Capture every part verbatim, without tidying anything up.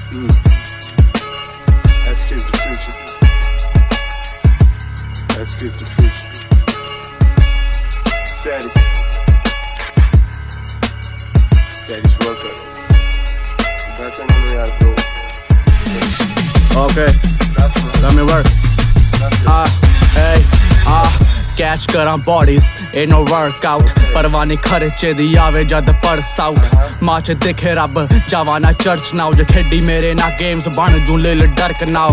Mm. That's kids the future. That's kids the future. Sadie. Sadie's worker. That's another way I go. Okay. That's what. Let me work. Ah, hey, ah catch करा bodies a no workout परवानी खर्चे दी आवे जद purse out माच दिखे रब जावाना चर्च नाउ जो खेडी मेरे ना गेम्स बन जू लिल डरक नाउ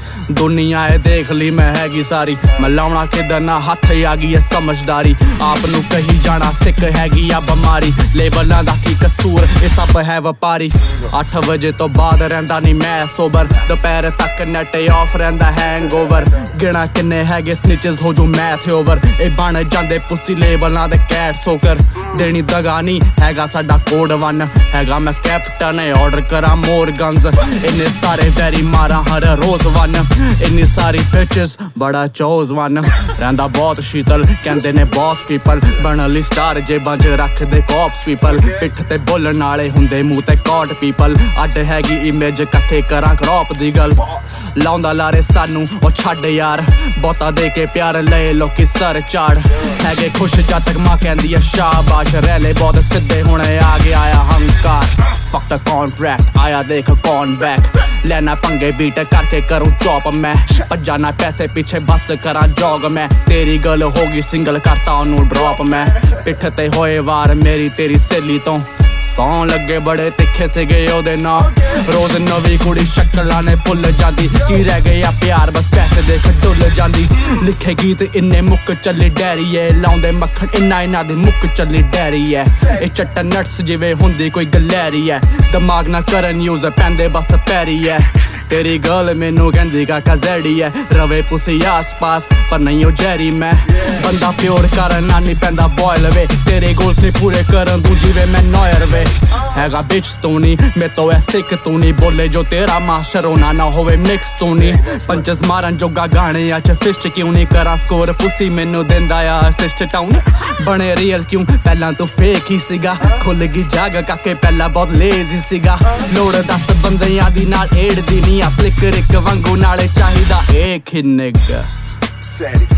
दुनिया ए देख ली मैं हैगी सारी मैं लाउना किधर ना हथ आ गई है समझदारी आप नू कही जाना सिक हैगी या बमारी लेबलां दा की कसूर ए सब है व्यापारी आठ बजे तो बाद रहंदा नहीं मैं सोबर दोपहर तक नेट ऑफ रहंदा हैंगओवर गिना किन्ने हैगे स्निचेस हो जो मैथ ओवर ए बन जांदे पुसी लेबलां दे कैट सोकर देनी दगा नहीं हैगा साडा कोड वन हैगा मैं कैप्टन है ऑर्डर करा मोर गन्स इन्ने सारे वैरी मारा हर रोज वन इन्नी सारी पिचेस बड़ा चोज वन रहंदा बहुत शीतल कहंदे ने बॉस पीपल बनली स्टार जेबां च रख दे कॉप्स पीपल पिठ ते बोलण वाले हुंदे मूंह ते कॉट पीपल अड हैगी इमेज कट्ठे करा क्रॉप दी गल लाउंदा लारे सानू ओ छड्ड यार बहुता दे के प्यार ले लोकी सर चाड़ हैगे खुश जद तक मां कहंदी है शाबाश रैले बहुत सिद्धे हुणे आ गया आया हंकार fuck the contract आया देख कौन बैक लेना पंगे बीट करके करूं चॉप मैं भजाना पैसे पीछे बस करा जॉग मैं तेरी गल होगी सिंगल करता ओनू ड्रॉप मैं पिठ ते होए वार मेरी तेरी सहेली तो सौं लगे बड़े तिखे सिगे ओदे ना रोज नवी कुड़ी शक्लां ने भुल जांदी की रह गया प्यार बस पैसे देख डुल जांदी लिखे गीत इन्ने मुक चली डैरी है लाउंदे मक्खन इन्ना इन्ना दी मुक चली डैरी है ए चट्टा नट्स जिवें हुंदी कोई गलैरी है दिमाग ना करन यूज पैंदे बस पैरी है तेरी गर्ल मैनू कहंदी काका जैडी है रवे पुसी आस पास पर नहीं ओ जैरी मैं बंदा प्योर करन नानी पैंदा बॉयल वे तेरे गोल्स नहीं पूरे करन तू जिवे मैं नॉयर वे हैगा बिच तू नहीं मैं तो ऐ सिक तू नहीं बोले जो तेरा मास्टर होना ना होवे मिक्स तू नहीं पंचस मारन जोगा गाने अच फिस्ट क्यों नहीं करा स्कोर पुसी मैनू देंदा आ असिस्ट टाउन बने रियल क्यों पहला तू फेक ही सीगा खुल गई जाग काके पहला बहुत लेजी सीगा लोड़ दस बंदियां दी नाल एड दी नहीं स्लिक रिक वांगू नाले चाहिदा एक ही nigga Sadie.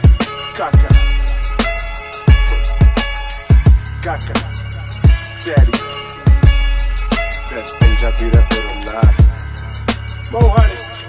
Kaka. Kaka. Sadie. Best Punjabi rapper alive. Mo Honey.